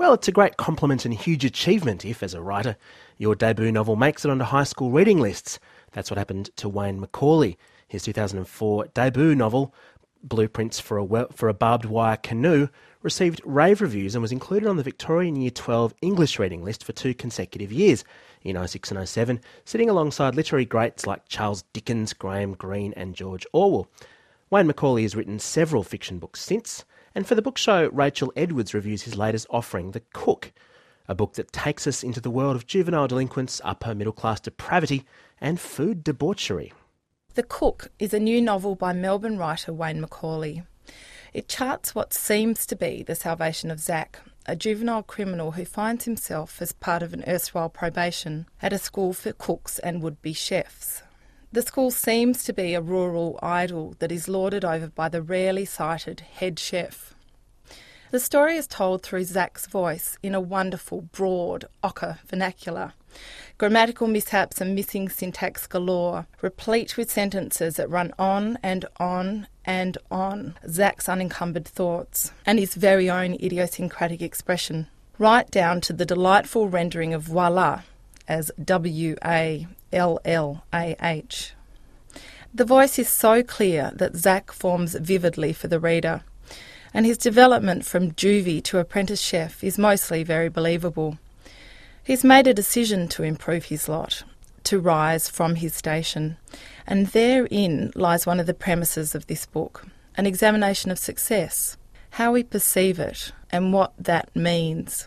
Well, it's a great compliment and huge achievement if, as a writer, your debut novel makes it onto high school reading lists. That's what happened to Wayne Macaulay. His 2004 debut novel, Blueprints for a Barbed Wire Canoe, received rave reviews and was included on the Victorian Year 12 English reading list for 2 consecutive years, in 06 and 07, sitting alongside literary greats like Charles Dickens, Graham Greene and George Orwell. Wayne Macaulay has written several fiction books since, and for the book show, Rachel Edwards reviews his latest offering, The Cook, a book that takes us into the world of juvenile delinquents, upper middle class depravity and food debauchery. The Cook is a new novel by Melbourne writer Wayne Macaulay. It charts what seems to be the salvation of Zack, a juvenile criminal who finds himself as part of an erstwhile probation at a school for cooks and would-be chefs. The school seems to be a rural idol that is lorded over by the rarely cited head chef. The story is told through Zack's voice in a wonderful, broad, ochre vernacular. Grammatical mishaps and missing syntax galore, replete with sentences that run on and on and on, Zack's unencumbered thoughts, and his very own idiosyncratic expression, right down to the delightful rendering of voila as W-A-L-L-A-H. The voice is so clear that Zack forms vividly for the reader, and his development from juvie to apprentice chef is mostly very believable. He's made a decision to improve his lot, to rise from his station, and therein lies one of the premises of this book, an examination of success, how we perceive it and what that means.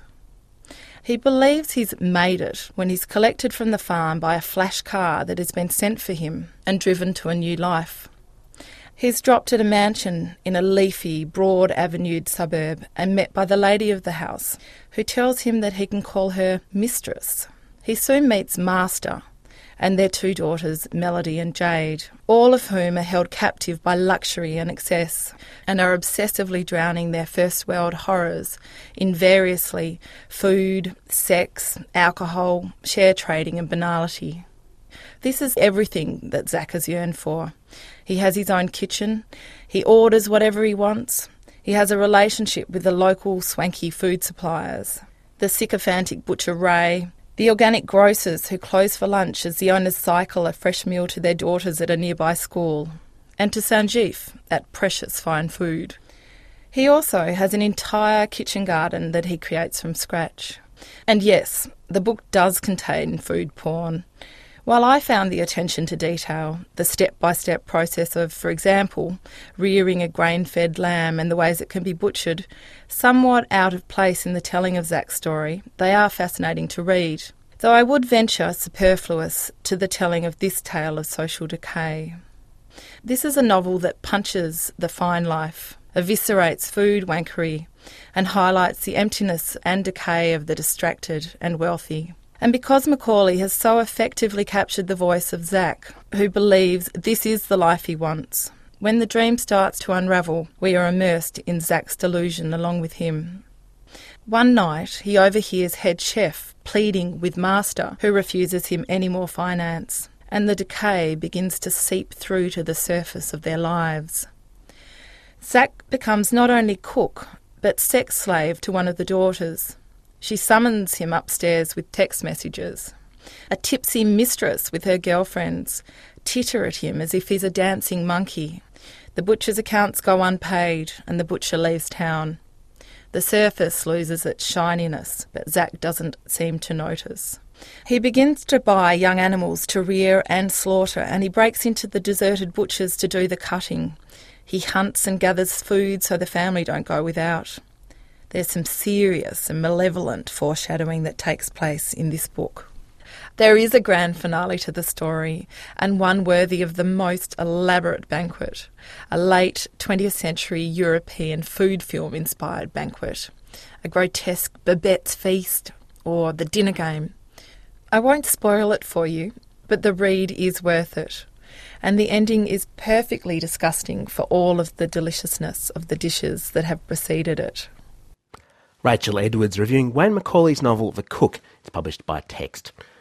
He believes he's made it when he's collected from the farm by a flash car that has been sent for him and driven to a new life. He's dropped at a mansion in a leafy, broad-avenued suburb and met by the lady of the house, who tells him that he can call her mistress. He soon meets Master and their 2 daughters, Melody and Jade, all of whom are held captive by luxury and excess and are obsessively drowning their first world horrors in variously food, sex, alcohol, share trading and banality. This is everything that Zack has yearned for. He has his own kitchen, he orders whatever he wants, he has a relationship with the local swanky food suppliers, the sycophantic butcher Ray, the organic grocers who close for lunch as the owners cycle a fresh meal to their daughters at a nearby school, and to Sanjeev at precious fine food. He also has an entire kitchen garden that he creates from scratch. And yes, the book does contain food porn. While I found the attention to detail, the step-by-step process of, for example, rearing a grain-fed lamb and the ways it can be butchered, somewhat out of place in the telling of Zack's story, they are fascinating to read, though I would venture superfluous to the telling of this tale of social decay. This is a novel that punches the fine life, eviscerates food wankery, and highlights the emptiness and decay of the distracted and wealthy. And because Macaulay has so effectively captured the voice of Zack, who believes this is the life he wants, when the dream starts to unravel, we are immersed in Zack's delusion along with him. One night, he overhears head chef pleading with Master, who refuses him any more finance, and the decay begins to seep through to the surface of their lives. Zack becomes not only cook, but sex slave to one of the daughters. She summons him upstairs with text messages. A tipsy mistress with her girlfriends titter at him as if he's a dancing monkey. The butcher's accounts go unpaid and the butcher leaves town. The surface loses its shininess, but Zack doesn't seem to notice. He begins to buy young animals to rear and slaughter, and he breaks into the deserted butchers to do the cutting. He hunts and gathers food so the family don't go without. There's some serious and malevolent foreshadowing that takes place in this book. There is a grand finale to the story, and one worthy of the most elaborate banquet, a late 20th century European food film-inspired banquet, a grotesque Babette's Feast, or The Dinner Game. I won't spoil it for you, but the read is worth it, and the ending is perfectly disgusting for all of the deliciousness of the dishes that have preceded it. Rachel Edwards reviewing Wayne Macaulay's novel The Cook. It's published by Text.